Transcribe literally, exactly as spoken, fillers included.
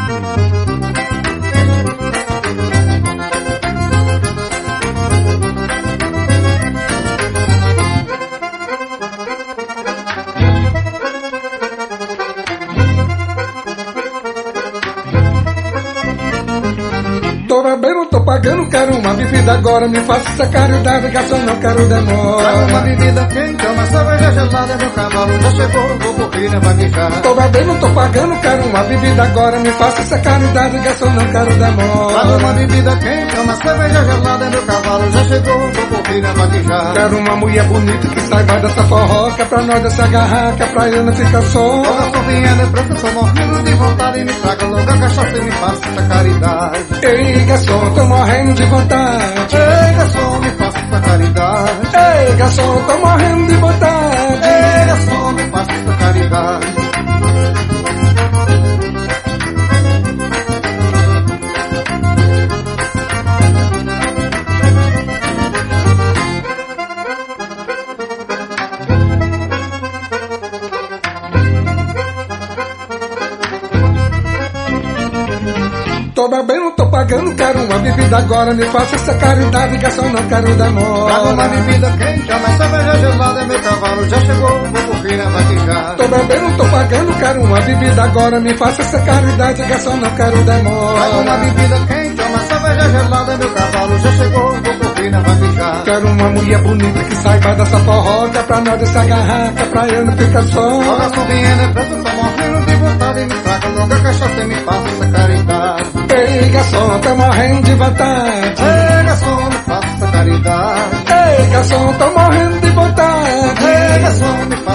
Tô bebendo, tô pagando, quero uma bebida agora. Me faça essa caridade, garçom, não quero demora. Traga uma bebida quente, uma cerveja gelada. Meu cavalo já chegou, vou correr na vaguejar. Tô bebendo, tô pagando, quero uma bebida agora. Me faça essa caridade, garçom, não quero demora. Traga uma bebida quente, uma cerveja gelada. Meu cavalo já chegou, vou correr na vaguejar. Quero uma mulher bonita que saiba dessa forró, que é pra nós dessa garrafa, que é pra eu não ficar só. Toda a sovinha depressa, tô morrendo de vontade. Me traga logo a cachaça e me faça essa caridade. Ei, garçom, tô morrendo de vontade. Ei, garçom, me faça essa caridade. Ei, garçom, tô morrendo de vontade. Ei, garçom, me faça essa caridade. Tô bebendo, tô pagando, quero uma bebida agora. Me faça essa caridade, garçom, não quero demora. Traga uma bebida quente, uma cerveja gelada. Meu cavalo já chegou, vou correr na vaquejar. Tô bebendo, tô pagando, quero uma bebida agora. Me faça essa caridade, garçom, não quero demora. Traga uma bebida quente, uma cerveja gelada. Meu cavalo já chegou, vou correr na vaquejar. Quero uma mulher bonita que saiba dessa forró, que é pra nós dessa garrafa, que é pra eu não ficar só. Logo a sovinha depressa, tô morrendo de vontade. Me traga logo a cachaça e me faça essa caridade. Ei, garçom, tô morrendo de vontade. Ei, garçom, me faça essa caridade. Ei, garçom, tô morrendo de vontade. Ei, garçom, me